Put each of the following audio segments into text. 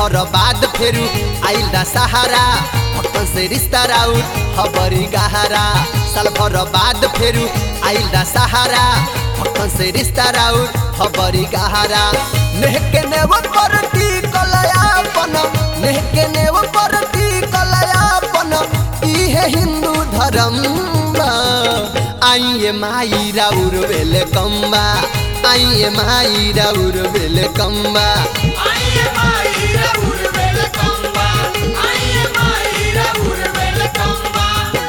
भर बाद फेरू आइल दा सहारा भक्तन से रिश्ता राउर खबरी गहरा साल भर बाद फेरू आइल दा सहारा भक्तन से रिश्ता राउर खबरी गहरा नेहके नेव परती कलयापन नेहके नेव परती कलयापन इहे हिंदू धर्म आइए माई राउर वेले कम्बा आइए माई राउर वेले कम्बा आइए माई राउर वेले कम्बा आइए माई राउर वेले कम्बा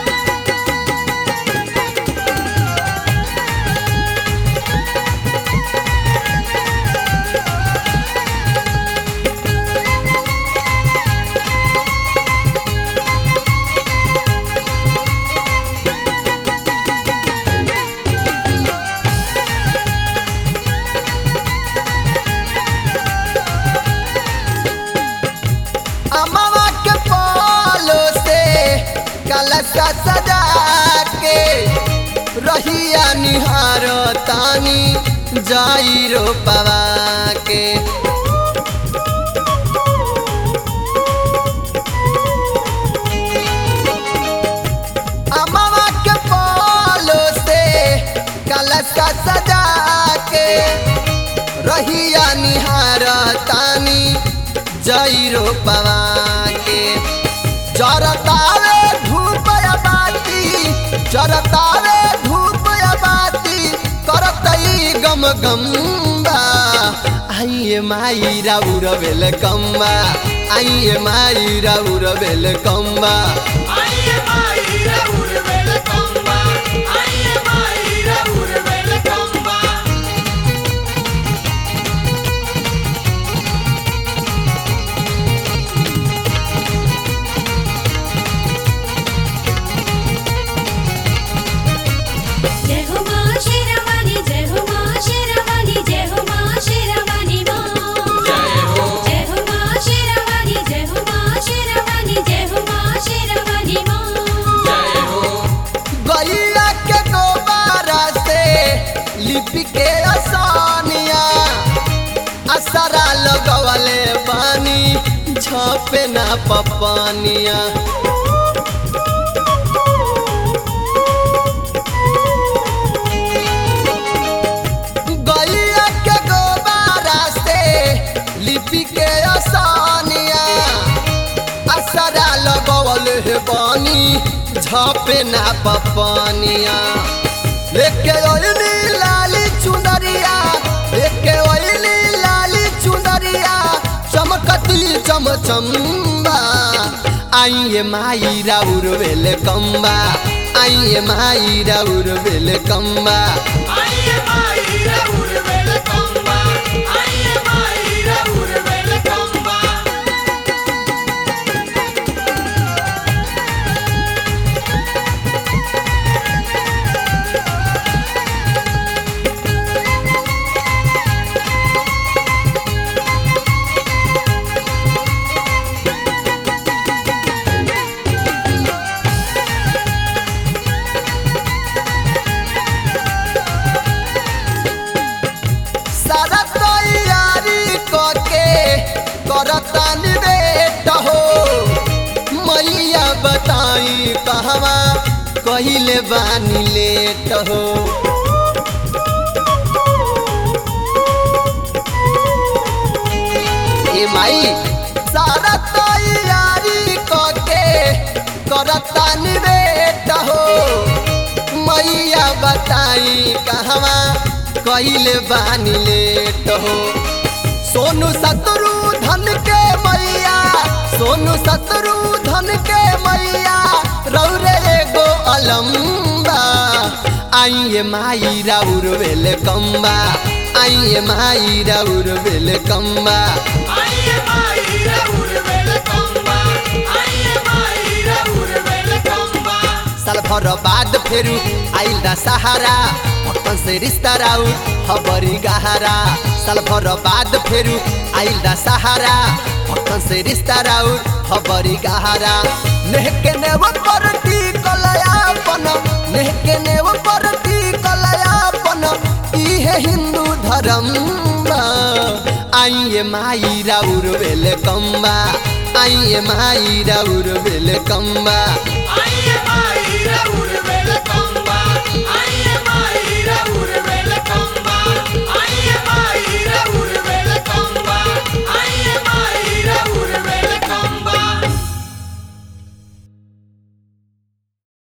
अमावा के पालो से कलशा सजा के रहिया निहार तानी जाई रो पवा के अमावा के पालो से कलशा सजा के रहिया निहार तानी जईरो पवा के जरतावे धूप या बाती जरतावे धूप या बाती करतई गम गम्बा आइए माई राउर वेल कम्बा आइए माई राउर वेल कम्बा आइए माई राउर वेले कम्बा आइए माई राउर वेले कम्बा जय हो मां शेरावाली जय हो मां शेरावाली जय हो मां शेरावाली मां जय हो मां शेरावाली जय हो मां शेरावाली जय हो मां शेरावाली मां गैया के गोबारा से लिपि के आसानिया असरा लगवले बानी छपे ना पपानिया गैया के गोबारा से लिपि के आसानिया असरा लगवले बानी छपे ना पपानिया लेके ओइली लाली चुनरिया लेके ओइली लाली चुनरिया चमकती चमचम्बा आइए माई राउर वेले कम्बा आइए माई राउर वेले कम्बा आइए माई राउर वेले कम्बा आइए माई राउर वेले कम्बा सारा तैयारी करके करता निवेट हो मैया बताई कहवा कहिले बानी लेट हो ए माई सारा तैयारी करके करता निवेट हो मैया बताई कहवा कहिले बानी लेट हो सोनू शत्रु धन के मैया सोनू शत्रु धन के मैया रौरे एगो अलम्बा आइए माई राउर वेले कम्बा आइए माई राउर वेले कम्बा आइए माई राउर वेले कम्बा आइए माई राउर वेले कम्बा साल भर बाद फेरू आइल दा सहारा भक्तन से रिश्ता राउर खबरी गहरा साल भर बाद फेरू आइल दा सहारा भक्तन से रिश्ता राउर खबरी गहरा नेहके नेव परती कलयापन नेहके नेव परती कलयापन इहे हिंदू धर्म आइए माई राउर वेलकम बा आइए माई राउर वेलकम बा